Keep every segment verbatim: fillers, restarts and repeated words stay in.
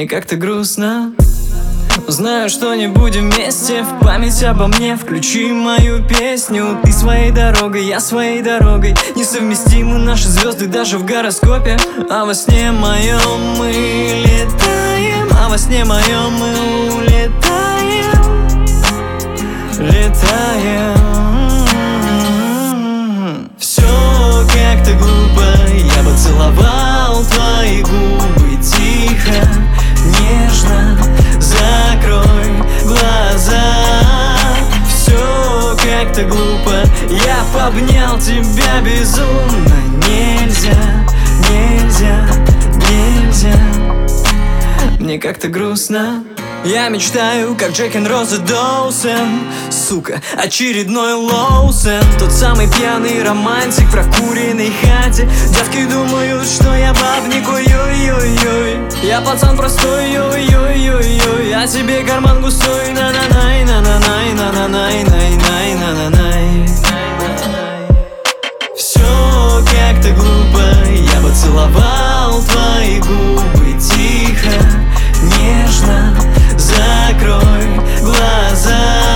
Мне как-то грустно. Знаю, что не будем вместе. В память обо мне включи мою песню. Ты своей дорогой, я своей дорогой. Несовместимы наши звезды даже в гороскопе. А во сне моем мы летаем. А во сне моем мы улетаем. Летаем. Все как-то глупо. Я бы целовал твои губы тихо, нежно. Закрой глаза. Все как-то глупо. Я обнял тебя безумно. Нельзя, нельзя, нельзя. Мне как-то грустно. Я мечтаю, как Джек и Роза Доусон. Сука, очередной Лоусон. Тот самый пьяный романтик в прокуренной хате. Девки думают, что я бабник, ой-ой-ой-ой. Я пацан простой, ой-ой-ой-ой. А тебе карман густой, на-на-най, на-на-най, на-на-най, най-най, на-на-най. Все как-то глупо. Я бы целовал твои губы тихо, нежно. Закрой глаза.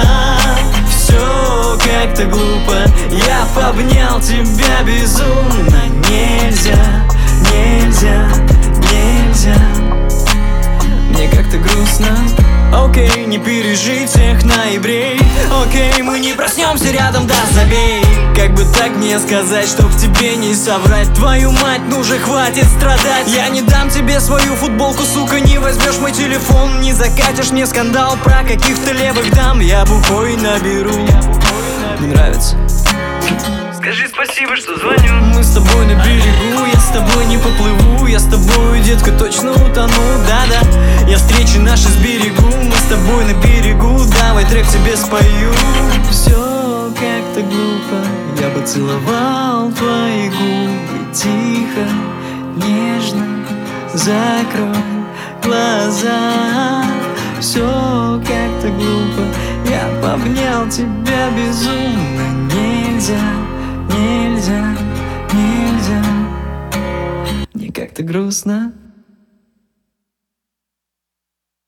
Все как-то глупо. Я обнял тебя безумно. Нельзя, нельзя, нельзя. Мне как-то грустно. Окей, не пережить всех ноябрей. Окей, мы не проснемся рядом, да забей. Как бы так мне сказать, чтоб тебе не соврать? Твою мать, ну же хватит страдать. Я не дам тебе свою футболку, сука. Не возьмешь мой телефон, не закатишь мне скандал про каких-то левых дам. Я бухой наберу. Не нравится? Скажи спасибо, что звоню. Мы с тобой на берегу, я с тобой не поплыву. Я с тобой, детка, точно утону, да-да. Я встречи наши сберегу. Мы с тобой на берегу, давай трек тебе спою. Все как-то глупо. Я бы целовал твои губы тихо, нежно. Закрой глаза. Все как-то глупо. Я обнял тебя безумно. Нельзя, нельзя, нельзя. Мне как-то грустно.